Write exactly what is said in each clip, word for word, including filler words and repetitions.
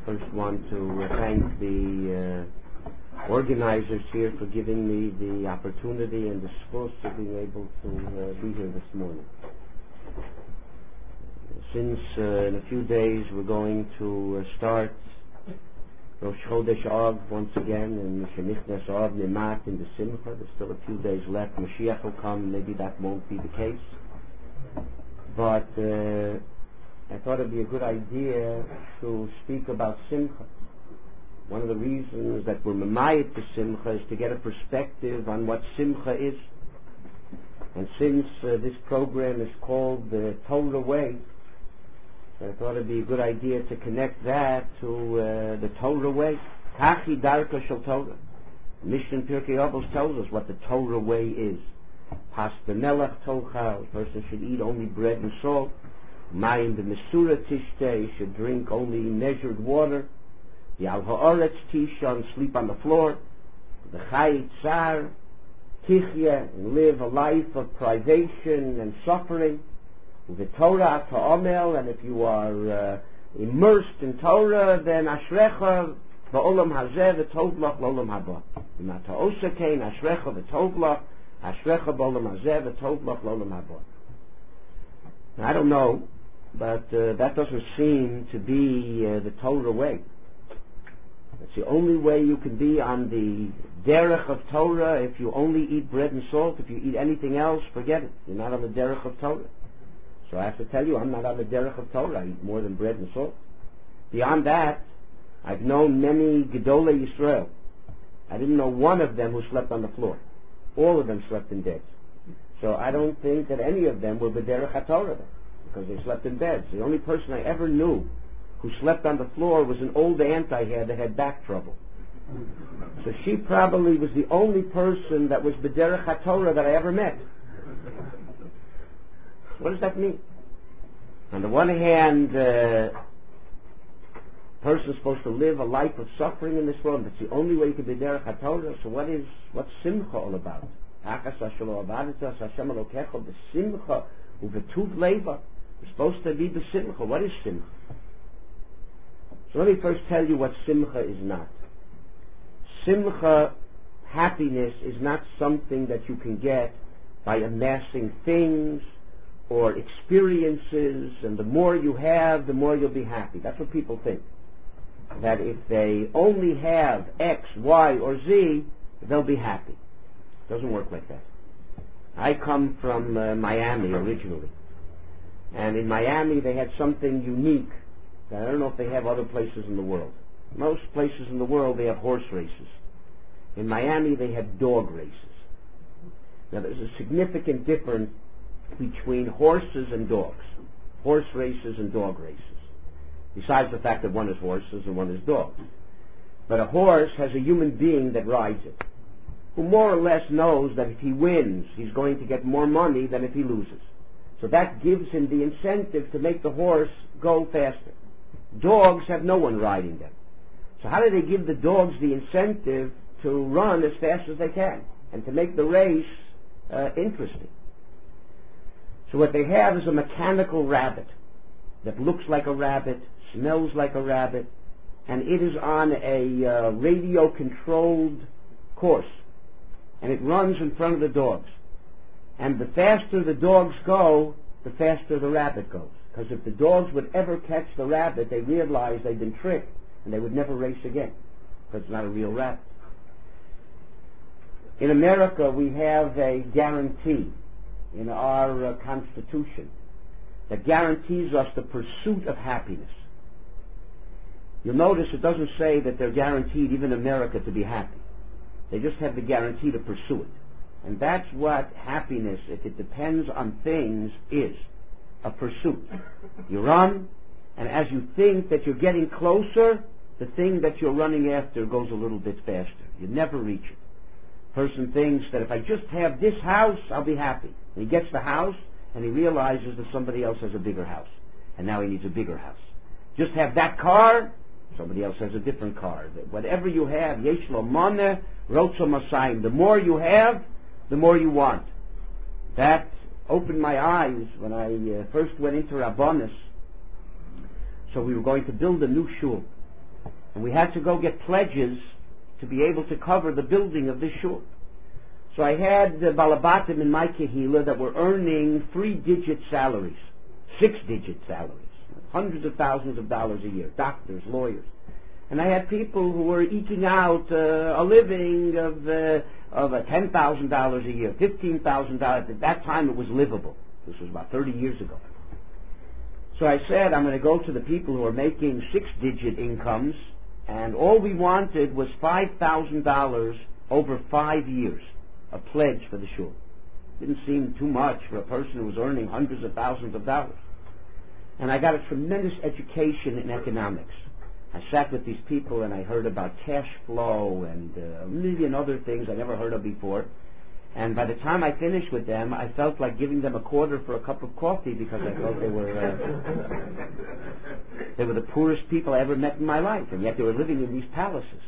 first want to uh, thank the uh, organizers here for giving me the opportunity and the support of being able to uh, be here this morning. Since uh, in a few days we're going to uh, start Rosh Chodesh Av once again, and Shenichnas Av Nimat in the Simcha. There's still a few days left. Mashiach will come. Maybe that won't be the case. But uh, I thought it'd be a good idea to speak about Simcha. One of the reasons that we're Mamayit to Simcha is to get a perspective on what Simcha is. And since uh, this program is called the Torah Way, I thought it'd be a good idea to connect that to uh, the Torah way. Kachi Darka Shel Torah. Mishnah Pirkei Avos tells us what the Torah way is. Pas b'melech tochal. A person should eat only bread and salt. Mayim b'mesura tishtei. Should drink only measured water. Yal ha'oretz tisha. Sleep on the floor. The Chai Tsar. Tichya. And live a life of privation and suffering. The Torah ta'omel, and if you are uh, immersed in Torah, then ashrecha ba'olam hazeh v'tovlach l'olam haba. Ima ta'osa kein ashrecha v'tovlach, ashrecha ba'olam hazeh v'tovlach l'olam haba. I don't know, but uh, that doesn't seem to be uh, the Torah way. It's the only way you can be on the derech of Torah. If you only eat bread and salt, if you eat anything else, forget it. You're not on the derech of Torah. So I have to tell you, I'm not on the derech of Torah. I eat more than bread and salt. Beyond that, I've known many Gedolei Yisrael. I didn't know one of them who slept on the floor. All of them slept in beds. So I don't think that any of them were b'derech HaTorah, because they slept in beds. The only person I ever knew who slept on the floor was an old aunt I had that had back trouble. So she probably was the only person that was b'derech HaTorah that I ever met. What does that mean? On the one hand, a uh, person is supposed to live a life of suffering in this world. That's the only way you can be derech HaTorah. So what is, what's Simcha all about? We're supposed to be the Simcha. What is Simcha? So let me first tell you what Simcha is not. Simcha, happiness, is not something that you can get by amassing things or experiences, and the more you have, the more you'll be happy. That's what people think. That if they only have X, Y, or Z, they'll be happy. It doesn't work like that. I come from uh, Miami originally. And in Miami they had something unique that I don't know if they have other places in the world. Most places in the world they have horse races. In Miami they have dog races. Now there's a significant difference between horses and dogs, horse races and dog races, besides the fact that one is horses and one is dogs. But a horse has a human being that rides it, who more or less knows that if he wins, he's going to get more money than if he loses. So that gives him the incentive to make the horse go faster. Dogs have no one riding them. So how do they give the dogs the incentive to run as fast as they can and to make the race uh, interesting? So what they have is a mechanical rabbit that looks like a rabbit, smells like a rabbit, and it is on a uh, radio-controlled course. And it runs in front of the dogs. And the faster the dogs go, the faster the rabbit goes. Because if the dogs would ever catch the rabbit, they realize they've been tricked, and they would never race again, because it's not a real rabbit. In America, we have a guarantee in our uh, Constitution that guarantees us the pursuit of happiness. You'll notice it doesn't say that they're guaranteed, even America, to be happy. They just have the guarantee to pursue it. And that's what happiness, if it depends on things, is. A pursuit. You run, and as you think that you're getting closer, the thing that you're running after goes a little bit faster. You never reach it. Person thinks that if I just have this house, I'll be happy. And he gets the house, and he realizes that somebody else has a bigger house. And now he needs a bigger house. Just have that car, somebody else has a different car. Whatever you have, yesh lo maneh rotzo masayim. The more you have, the more you want. That opened my eyes when I uh, first went into Rabbanis. So we were going to build a new shul. And we had to go get pledges to be able to cover the building of this shul. So I had the balabatim in my kehillah that were earning three-digit salaries, six-digit salaries, hundreds of thousands of dollars a year, doctors, lawyers. And I had people who were eking out uh, a living of uh, of uh, ten thousand dollars a year, fifteen thousand dollars. At that time, it was livable. This was about thirty years ago. So I said, I'm going to go to the people who are making six-digit incomes, and all we wanted was five thousand dollars over five years, a pledge for the shul. Didn't seem too much for a person who was earning hundreds of thousands of dollars. And I got a tremendous education in economics. I sat with these people and I heard about cash flow and uh, a million other things I never heard of before. And by the time I finished with them, I felt like giving them a quarter for a cup of coffee because I thought they were uh, they were the poorest people I ever met in my life, and yet they were living in these palaces.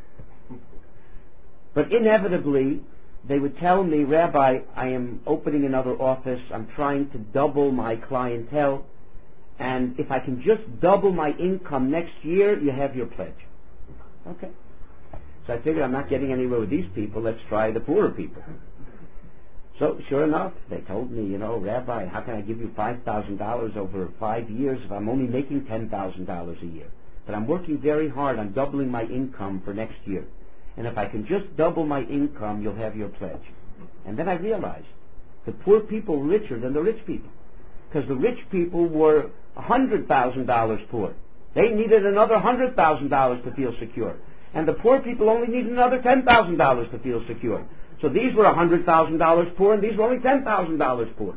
But inevitably, they would tell me, Rabbi, I am opening another office. I'm trying to double my clientele. And if I can just double my income next year, you have your pledge. Okay. So I figured I'm not getting anywhere with these people. Let's try the poorer people. So sure enough, they told me, you know, Rabbi, how can I give you five thousand dollars over five years if I'm only making ten thousand dollars a year? But I'm working very hard on doubling my income for next year. And if I can just double my income, you'll have your pledge. And then I realized the poor people were richer than the rich people. Because the rich people were one hundred thousand dollars poor. They needed another one hundred thousand dollars to feel secure. And the poor people only needed another ten thousand dollars to feel secure. So these were one hundred thousand dollars poor, and these were only ten thousand dollars poor.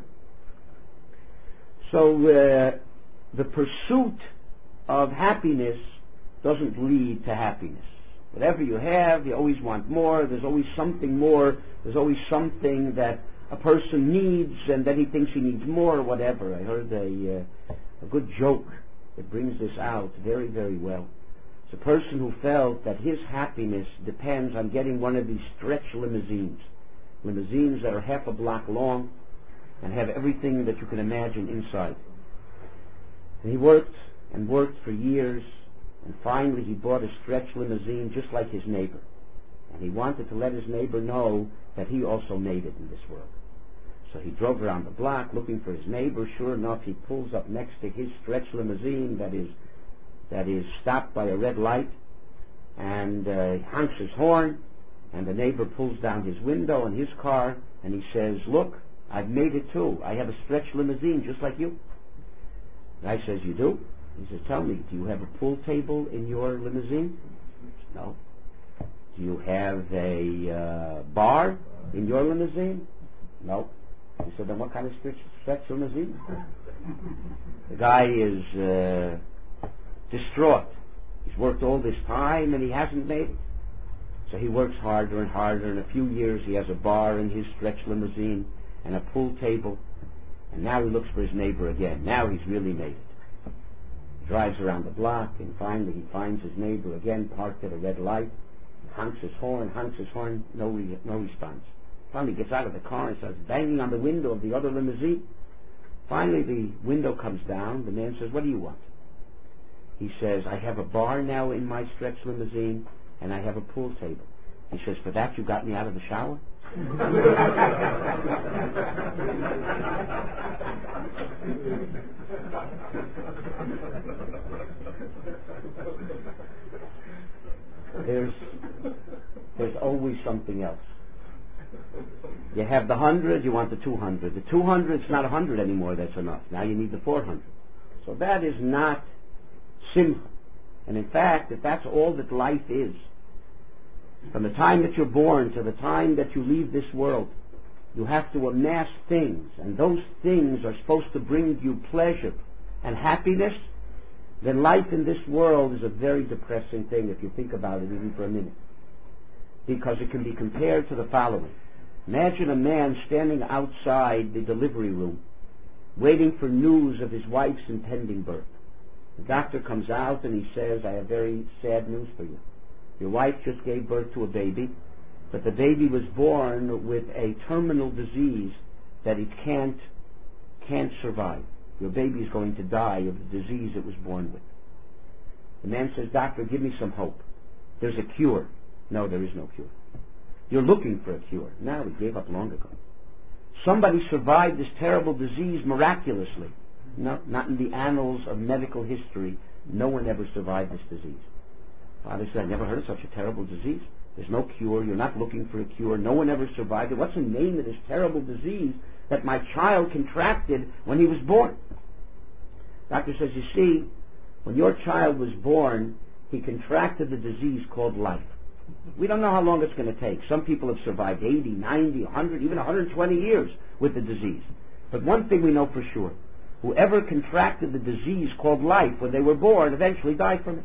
So uh, the pursuit of happiness doesn't lead to happiness. Whatever you have, you always want more. There's always something more. There's always something that a person needs, and then he thinks he needs more or whatever. I heard a, uh, a good joke that brings this out very, very well. It's a person who felt that his happiness depends on getting one of these stretch limousines. Limousines that are half a block long and have everything that you can imagine inside. And he worked and worked for years, and finally he bought a stretch limousine just like his neighbor. And he wanted to let his neighbor know that he also made it in this world. So he drove around the block looking for his neighbor. Sure enough, he pulls up next to his stretch limousine that is that is stopped by a red light, and uh, he honks his horn, and the neighbor pulls down his window in his car, and he says, look, I've made it too. I have a stretch limousine just like you. The guy says, you do? He says, tell me, do you have a pool table in your limousine? No. Do you have a uh, bar in your limousine? No. He said, then what kind of stretch, stretch limousine? The guy is uh, distraught. He's worked all this time and he hasn't made it. So he works harder and harder. In a few years he has a bar in his stretch limousine and a pool table. And now he looks for his neighbor again. Now he's really made it. He drives around the block, and finally he finds his neighbor again parked at a red light. Honks his horn, honks his horn, no, re- no response. Finally gets out of the car and starts banging on the window of the other limousine. Finally the window comes down. The man says, what do you want? He says, I have a bar now in my stretch limousine, and I have a pool table. He says, for that you got me out of the shower? There's, there's always something else. You have the hundred, you want the two hundred. The two hundred, it's not a hundred anymore, that's enough. Now you need the four hundred. So that is not simcha. And in fact, if that's all that life is, from the time that you're born to the time that you leave this world, you have to amass things, and those things are supposed to bring you pleasure and happiness, then life in this world is a very depressing thing if you think about it even for a minute. Because it can be compared to the following. Imagine a man standing outside the delivery room, waiting for news of his wife's impending birth. The doctor comes out and he says, I have very sad news for you. Your wife just gave birth to a baby, but the baby was born with a terminal disease that it can't, can't survive. Your baby is going to die of the disease it was born with. The man says, doctor, give me some hope. There's a cure. No, there is no cure. You're looking for a cure. No, we gave up long ago. Somebody survived this terrible disease miraculously. No, not in the annals of medical history. No one ever survived this disease. Father said, I never heard of such a terrible disease. There's no cure. You're not looking for a cure. No one ever survived it. What's the name of this terrible disease that my child contracted when he was born? Doctor says, you see, when your child was born, he contracted the disease called life. We don't know how long it's going to take. Some people have survived eighty, ninety, one hundred, even one hundred twenty years with the disease. But one thing we know for sure, whoever contracted the disease called life when they were born eventually died from it.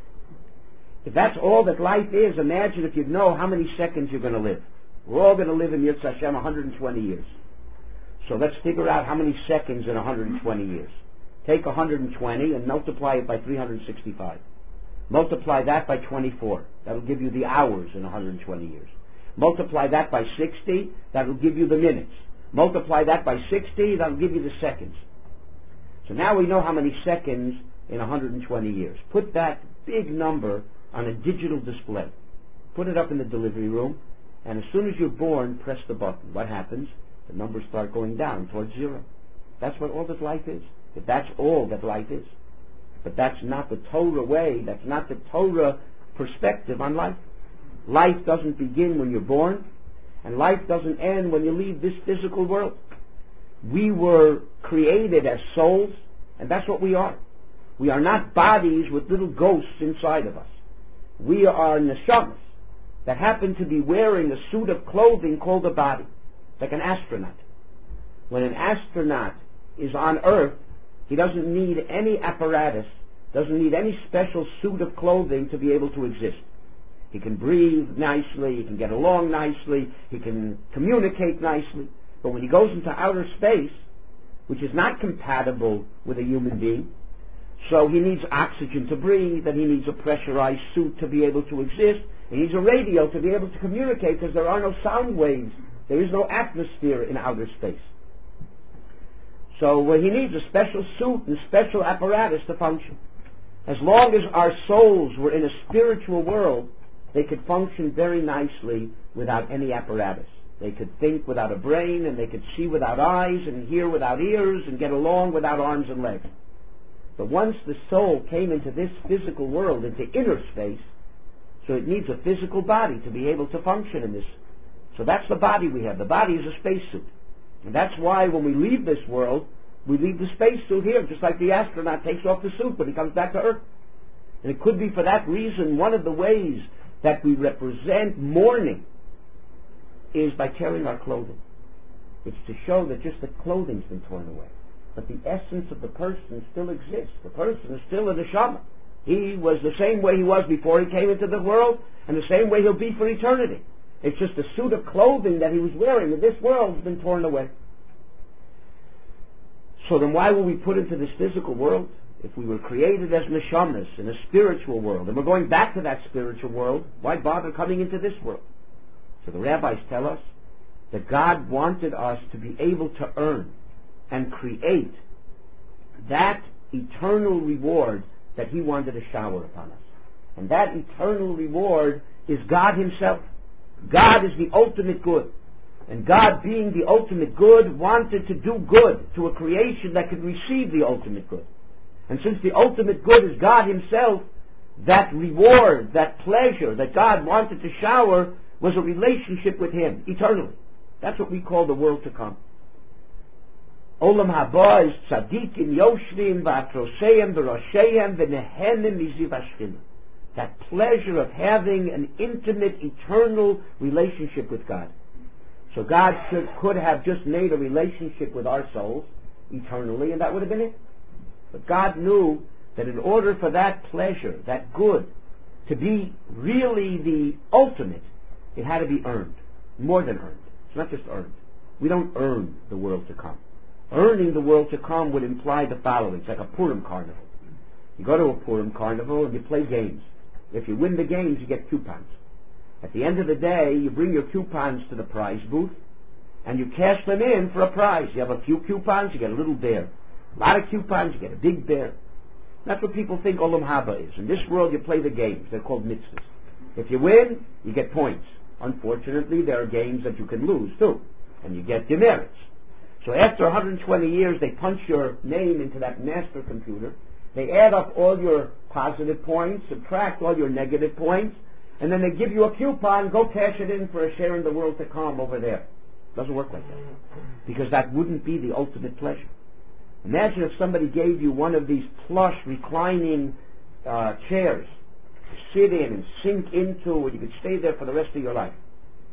If that's all that life is, imagine if you'd know how many seconds you're going to live. We're all going to live in Yirtz Hashem one hundred twenty years. So let's figure out how many seconds in one hundred twenty years. Take one hundred twenty and multiply it by three hundred sixty-five. Multiply that by twenty-four. That'll give you the hours in one hundred twenty years. Multiply that by sixty. That'll give you the minutes. Multiply that by sixty. That'll give you the seconds. So now we know how many seconds in one hundred twenty years. Put that big number on a digital display. Put it up in the delivery room, and as soon as you're born, press the button. What happens? The numbers start going down towards zero. That's what all that life is. If that's all that life is. But that's not the Torah way. That's not the Torah perspective on life. Life doesn't begin when you're born, and life doesn't end when you leave this physical world. We were created as souls, and that's what we are. We are not bodies with little ghosts inside of us. We are neshamas that happen to be wearing a suit of clothing called a body, like an astronaut. When an astronaut is on Earth, he doesn't need any apparatus, doesn't need any special suit of clothing to be able to exist. He can breathe nicely, he can get along nicely, he can communicate nicely. But when he goes into outer space, which is not compatible with a human being, so he needs oxygen to breathe, and he needs a pressurized suit to be able to exist, he needs a radio to be able to communicate because there are no sound waves, there is no atmosphere in outer space. So uh, he needs a special suit and special apparatus to function. As long as our souls were in a spiritual world, they could function very nicely without any apparatus. They could think without a brain, and they could see without eyes, and hear without ears, and get along without arms and legs. But once the soul came into this physical world, into inner space, so it needs a physical body to be able to function in this. So that's the body we have. The body is a spacesuit. And that's why when we leave this world, we leave the spacesuit here, just like the astronaut takes off the suit when he comes back to Earth. And it could be for that reason one of the ways that we represent mourning is by tearing our clothing. It's to show that just the clothing's been torn away. But the essence of the person still exists. The person is still a neshama. He was the same way he was before he came into the world, and the same way he'll be for eternity. It's just the suit of clothing that he was wearing in this world has been torn away. So then why were we put into this physical world? If we were created as neshamas in a spiritual world, and we're going back to that spiritual world, why bother coming into this world? So the rabbis tell us that God wanted us to be able to earn and create that eternal reward that He wanted to shower upon us. And that eternal reward is God Himself. God is the ultimate good. And God, being the ultimate good, wanted to do good to a creation that could receive the ultimate good. And since the ultimate good is God Himself, that reward, that pleasure that God wanted to shower was a relationship with Him, eternally. That's what we call the world to come. Olam haba is tzadikim yoshvim v'atroseim v'rosheim v'nehenim miziv hashchina. That pleasure of having an intimate, eternal relationship with God. So God should, could have just made a relationship with our souls eternally, and that would have been it. But God knew that in order for that pleasure, that good, to be really the ultimate, it had to be earned. More than earned. It's not just earned. We don't earn the world to come. Earning the world to come would imply the following. It's like a Purim carnival. You go to a Purim carnival and you play games. If you win the games, you get coupons. At the end of the day, you bring your coupons to the prize booth and you cash them in for a prize. You have a few coupons, you get a little bear. A lot of coupons, you get a big bear. That's what people think Olam Haba is. In this world, you play the games. They're called mitzvahs. If you win, you get points. Unfortunately, there are games that you can lose too, and you get demerits. So after one hundred twenty years, they punch your name into that master computer. They add up all your positive points, subtract all your negative points, and then they give you a coupon, go cash it in for a share in the world to come over there. Doesn't work like that. Because that wouldn't be the ultimate pleasure. Imagine if somebody gave you one of these plush, reclining uh, chairs to sit in and sink into, and you could stay there for the rest of your life.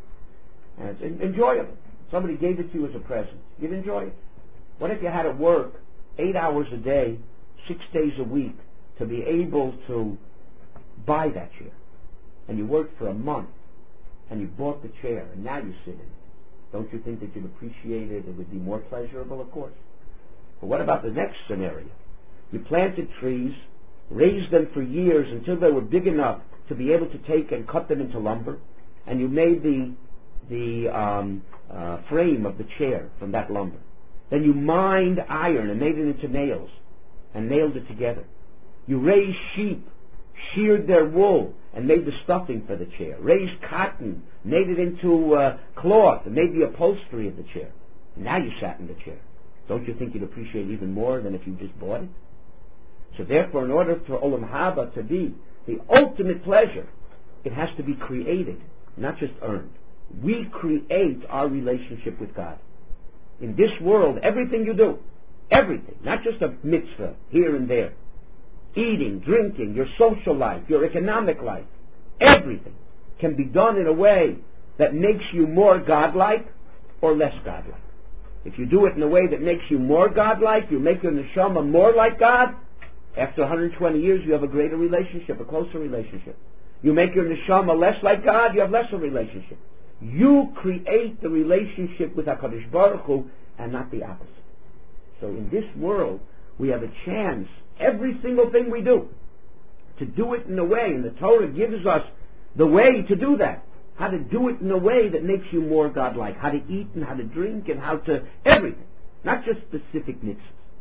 And it's enjoyable. Somebody gave it to you as a present. You'd enjoy it. What if you had to work eight hours a day, six days a week, to be able to buy that chair? And you worked for a month, and you bought the chair, and now you sit in it. Don't you think that you'd appreciate it? It would be more pleasurable, of course. But what about the next scenario? You planted trees, raised them for years until they were big enough to be able to take and cut them into lumber, and you made the the um, uh, frame of the chair from that lumber. Then you mined iron and made it into nails and nailed it together. You raised sheep, sheared their wool, and made the stuffing for the chair. Raised cotton, made it into uh, cloth, and made the upholstery of the chair. And now you sat in the chair. Don't you think you'd appreciate even more than if you just bought it? So therefore, in order for Olam Haba to be the ultimate pleasure, it has to be created, not just earned. We create our relationship with God. In this world, everything you do, everything, not just a mitzvah here and there, eating, drinking, your social life, your economic life, everything can be done in a way that makes you more godlike or less godlike. If you do it in a way that makes you more godlike, you make your neshama more like God, after one hundred twenty years you have a greater relationship, a closer relationship. You make your neshama less like God, you have less of a relationship. You create the relationship with HaKadosh Baruch Hu and not the opposite. So in this world, we have a chance, every single thing we do, to do it in a way, and the Torah gives us the way to do that. How to do it in a way that makes you more godlike. How to eat and how to drink and how to, everything. Not just specific mitzvahs.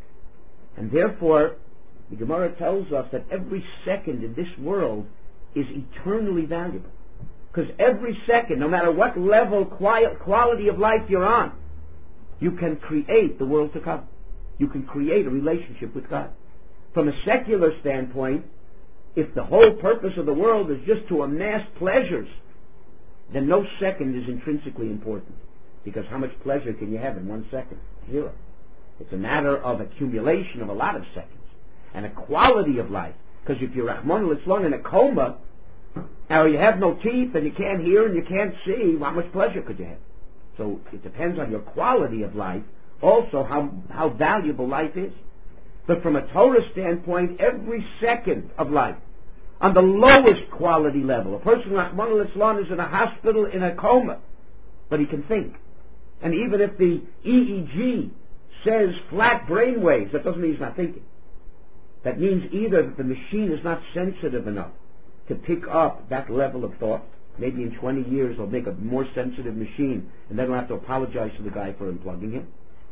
And therefore, the Gemara tells us that every second in this world is eternally valuable. Because every second, no matter what level, quality of life you're on, you can create the world to come. You can create a relationship with God. From a secular standpoint, if the whole purpose of the world is just to amass pleasures, then no second is intrinsically important. Because how much pleasure can you have in one second? Zero. It's a matter of accumulation of a lot of seconds. And a quality of life. Because if you're Rahman al-Islam in a coma, or you have no teeth and you can't hear and you can't see, how much pleasure could you have? So it depends on your quality of life, also how, how valuable life is. But from a Torah standpoint, every second of life, on the lowest quality level, a person Rahman al-Islam is in a hospital in a coma, but he can think. And even if the E E G says flat brain waves, that doesn't mean he's not thinking. That means either that the machine is not sensitive enough to pick up that level of thought. Maybe in twenty years they'll make a more sensitive machine and then they'll have to apologize to the guy for unplugging him.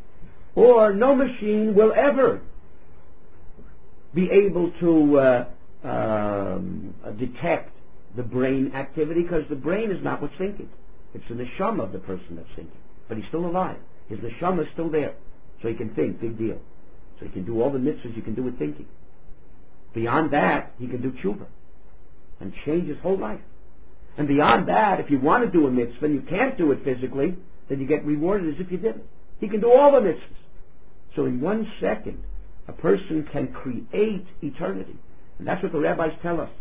Or no machine will ever be able to uh, um, uh, detect the brain activity, because the brain is not what's thinking. It's the neshama of the person that's thinking. But he's still alive. His neshama is still there. So he can think, big deal. So he can do all the mitzvahs you can do with thinking. Beyond that, he can do tshuva and change his whole life. And beyond that, if you want to do a mitzvah and you can't do it physically, then you get rewarded as if you did it. He can do all the mitzvahs. So in one second, a person can create eternity. And that's what the rabbis tell us.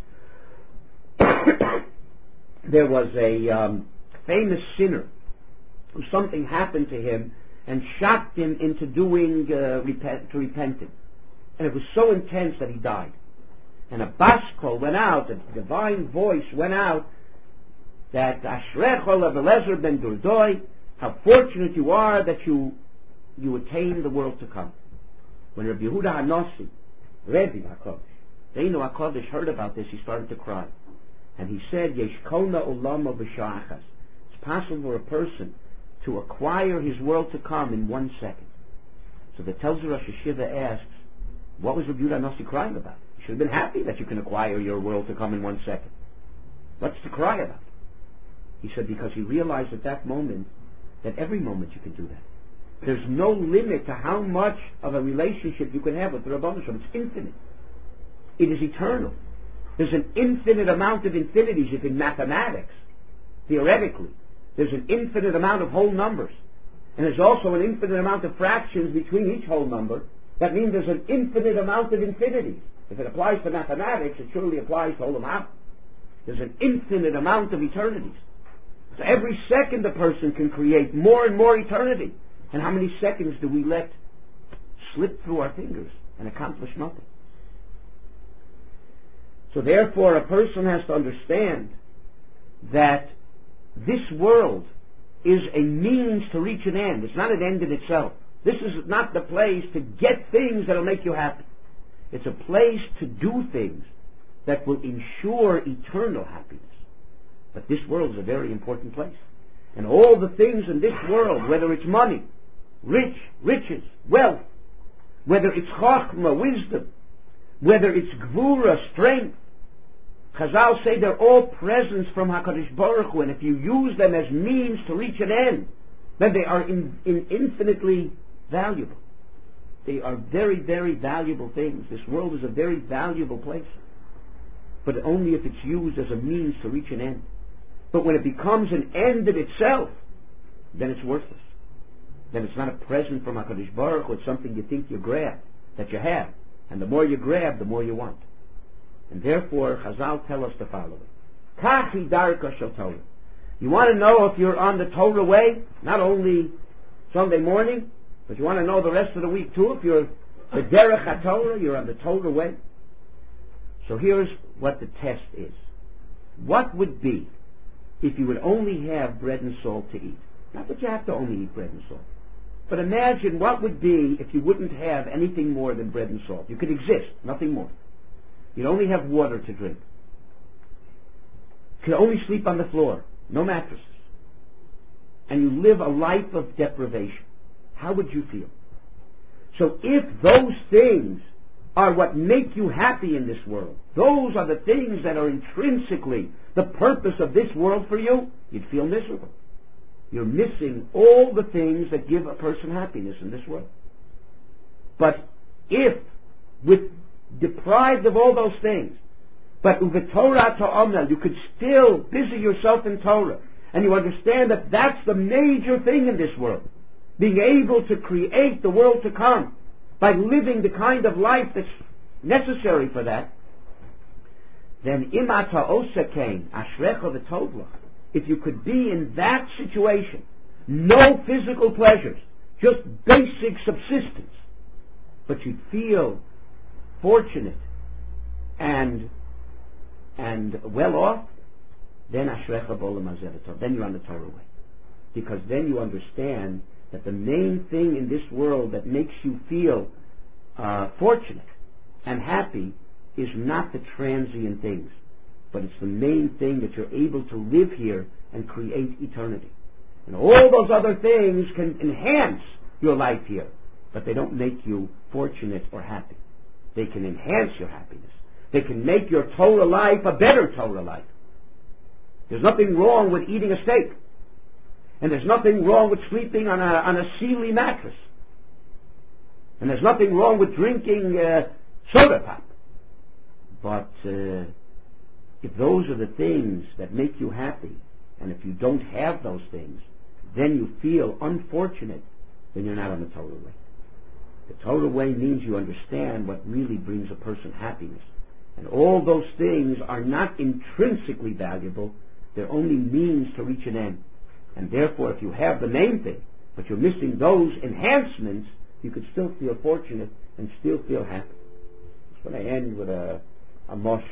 There was a um, famous sinner who something happened to him and shocked him into doing uh, repent, to repenting. And it was so intense that he died. And a bas kol went out, a divine voice went out, that Ashrecho Eliezer ben Durdoi, how fortunate you are that you you attain the world to come. When Rabbi Yehuda HaNasi, Rebbe HaKodesh, Reinu HaKodesh, heard about this, he started to cry. And he said, Yesh kona olamo b'sha'achas. It's possible for a person to acquire his world to come in one second. So the Telzer Rosh Hashiva asks, what was Rabbi Yehuda HaNasi crying about? should have been happy that you can acquire your world to come in one second. What's to cry about? He said, because he realized at that moment that every moment you can do that. There's no limit to how much of a relationship you can have with the Rebbeinu Shalom. It's infinite. It is eternal. There's an infinite amount of infinities if in mathematics, theoretically. There's an infinite amount of whole numbers. And there's also an infinite amount of fractions between each whole number. That means there's an infinite amount of infinities. If it applies to mathematics, it surely applies to Olam. There's an infinite amount of eternities. So every second a person can create more and more eternity. And how many seconds do we let slip through our fingers and accomplish nothing? So therefore a person has to understand that this world is a means to reach an end. It's not an end in itself. This is not the place to get things that will make you happy. It's a place to do things that will ensure eternal happiness. But this world is a very important place. And all the things in this world, whether it's money, rich, riches, wealth, whether it's chachma, wisdom, whether it's gvura, strength, Chazal say they're all presents from HaKadosh Baruch Hu, and if you use them as means to reach an end, then they are in, in infinitely valuable. They are very, very valuable things. This world is a very valuable place. But only if it's used as a means to reach an end. But when it becomes an end in itself, then it's worthless. Then it's not a present from HaKadosh Baruch Hu, it's something you think you grab, that you have. And the more you grab, the more you want. And therefore, Chazal tell us the following. Kachi darka shel Torah. You want to know if you're on the Torah way, not only Sunday morning, but you want to know the rest of the week too. If you're the derech HaTorah, you're on the Torah way. So here's what the test is. What would be if you would only have bread and salt to eat? Not that you have to only eat bread and salt. But imagine what would be if you wouldn't have anything more than bread and salt. You could exist, nothing more. You'd only have water to drink. You could only sleep on the floor, no mattresses. And you live a life of deprivation. How would you feel? So if those things are what make you happy in this world, those are the things that are intrinsically the purpose of this world for you, you'd feel miserable. You're missing all the things that give a person happiness in this world. But if, with deprived of all those things, but uvetorah ta'amel, you could still busy yourself in Torah, and you understand that that's the major thing in this world, being able to create the world to come by living the kind of life that's necessary for that, then imata osakain ashrecha v'tovlach. If you could be in that situation, no physical pleasures, just basic subsistence, but you'd feel fortunate and and well off, then ashrecha b'olam hazeh v'tov. Then you're on the Torah way, because then you understand that the main thing in this world that makes you feel uh, fortunate and happy is not the transient things, but it's the main thing that you're able to live here and create eternity. And all those other things can enhance your life here, but they don't make you fortunate or happy. They can enhance your happiness. They can make your Torah life a better Torah life. There's nothing wrong with eating a steak. And there's nothing wrong with sleeping on a, on a Sealy mattress. And there's nothing wrong with drinking uh, soda pop. But uh, if those are the things that make you happy, and if you don't have those things, then you feel unfortunate, then you're not on the Torah way. The Torah way means you understand what really brings a person happiness. And all those things are not intrinsically valuable, they're only means to reach an end. And therefore, if you have the main thing, but you're missing those enhancements, you could still feel fortunate and still feel happy. That's when I end with a, a mosh.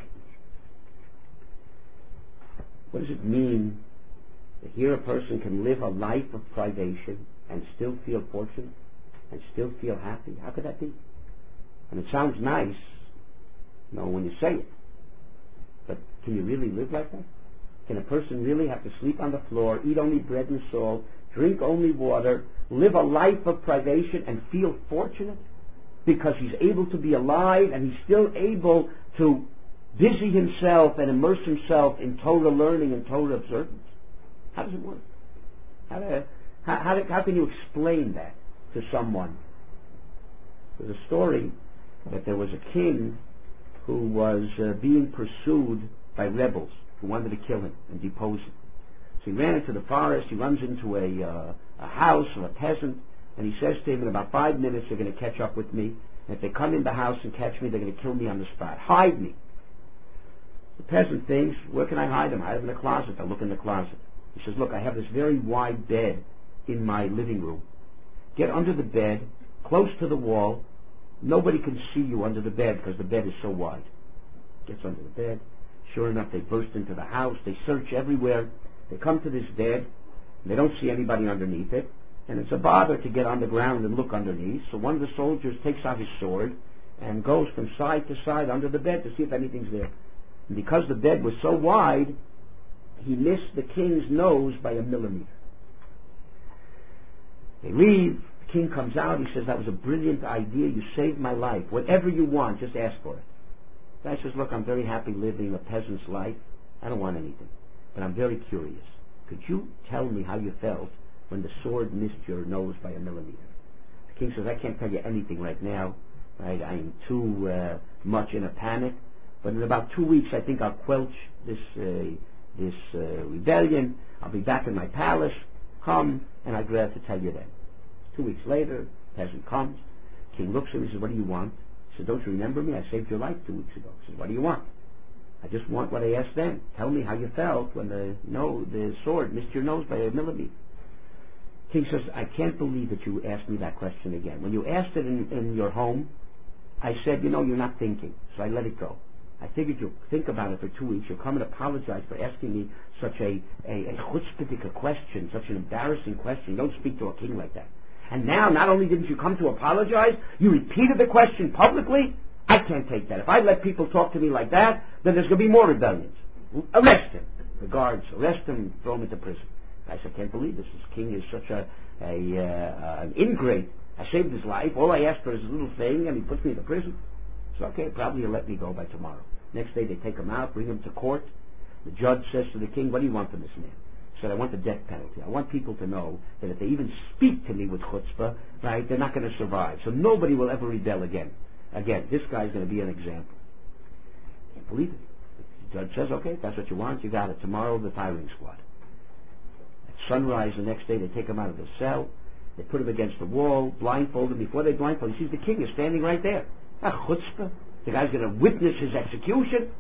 What does it mean that here a person can live a life of privation and still feel fortunate and still feel happy? How could that be? And it sounds nice, you know, when you say it. But can you really live like that? Can a person really have to sleep on the floor, eat only bread and salt, drink only water, live a life of privation and feel fortunate? because he's able to be alive and he's still able to busy himself and immerse himself in Torah learning and Torah observance? How does it work? How, do, how, how, do, how can you explain that to someone? There's a story that there was a king who was uh, being pursued by rebels who wanted to kill him and depose him. So he ran into the forest, he runs into a, uh, a house of a peasant, and he says to him, in about five minutes they're going to catch up with me, and if they come in the house and catch me, they're going to kill me on the spot. Hide me. The peasant thinks, where can I hide him? Hide him in the closet. I'll look in the closet. He says, look, I have this very wide bed in my living room. Get under the bed, close to the wall. Nobody can see you under the bed because the bed is so wide. Gets under the bed. Sure enough, they burst into the house. They search everywhere. They come to this bed. They don't see anybody underneath it. And it's a bother to get on the ground and look underneath. So one of the soldiers takes out his sword and goes from side to side under the bed to see if anything's there. And because the bed was so wide, he missed the king's nose by a millimeter. They leave. The king comes out. He says, that was a brilliant idea. You saved my life. Whatever you want, just ask for it. The guy says, look, I'm very happy living a peasant's life. I don't want anything. But I'm very curious. Could you tell me how you felt when the sword missed your nose by a millimeter? The king says, I can't tell you anything right now. Right? I'm too uh, much in a panic. But in about two weeks, I think I'll quelch this uh, this uh, rebellion. I'll be back in my palace. Come, and I'd glad to tell you then. Two weeks later, peasant comes. King looks at him and says, what do you want? He says, don't you remember me? I saved your life two weeks ago. He says, what do you want? I just want what I asked then. Tell me how you felt when the no the sword missed your nose by a millimeter. King says, I can't believe that you asked me that question again. When you asked it in, in your home, I said, you know, you're not thinking. So I let it go. I figured you'll think about it for two weeks. You'll come and apologize for asking me such a, a, a chutzpahdik question, such an embarrassing question. You don't speak to a king like that. And now, not only didn't you come to apologize, you repeated the question publicly. I can't take that. If I let people talk to me like that, then there's going to be more rebellions. Arrest him. The guards arrest him, throw him into prison. I said, I can't believe this. This king is such a, a uh, an ingrate. I saved his life. All I asked for is a little thing, and he puts me into prison. So, okay, probably he'll let me go by tomorrow. Next day they take him out, bring him to court. The judge says to the king, what do you want from this man? He said, I want the death penalty. I want people to know that if they even speak to me with chutzpah, right, they're not going to survive. So nobody will ever rebel again. Again, this guy's going to be an example. Can't believe it. The judge says, okay, if that's what you want, you got it. Tomorrow, the firing squad. At sunrise the next day, they take him out of the cell. They put him against the wall, blindfold him. Before they blindfold him, he sees the king is standing right there. Ah, chutzpah. The guy's going to witness his execution.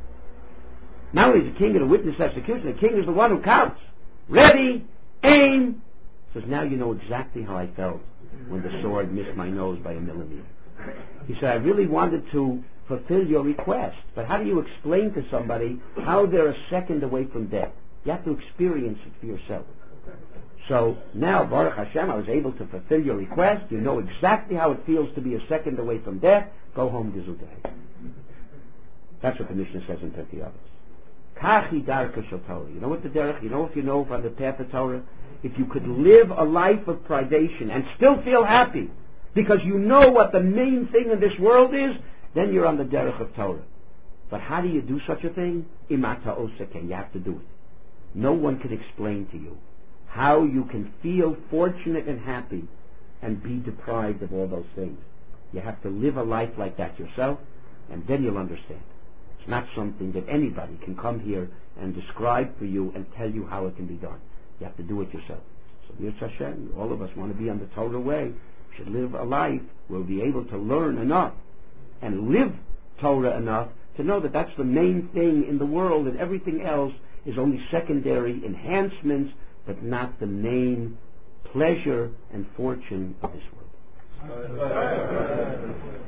Not only is the king going to witness execution, the king is the one who counts. Ready, aim. Says, now you know exactly how I felt when the sword missed my nose by a millimeter. He said, I really wanted to fulfill your request, but how do you explain to somebody how they're a second away from death? You have to experience it for yourself. So now, Baruch Hashem, I was able to fulfill your request. You know exactly how it feels to be a second away from death. Go home, Gesundheit. That's what the Mishnah says in Pirkei Avos. Kachi darka shel Torah. You know what the derech? You know if you know from the path of Torah? If you could live a life of privation and still feel happy, because you know what the main thing in this world is, then you're on the derech of Torah. But how do you do such a thing? Imata oseken. You have to do it. No one can explain to you how you can feel fortunate and happy and be deprived of all those things. You have to live a life like that yourself, and then you'll understand. It's not something that anybody can come here and describe for you and tell you how it can be done. You have to do it yourself. So, Yirtzeh Hashem, all of us want to be on the Torah way. We should live a life where we'll be able to learn enough and live Torah enough to know that that's the main thing in the world, and everything else is only secondary enhancements, but not the main pleasure and fortune of this world.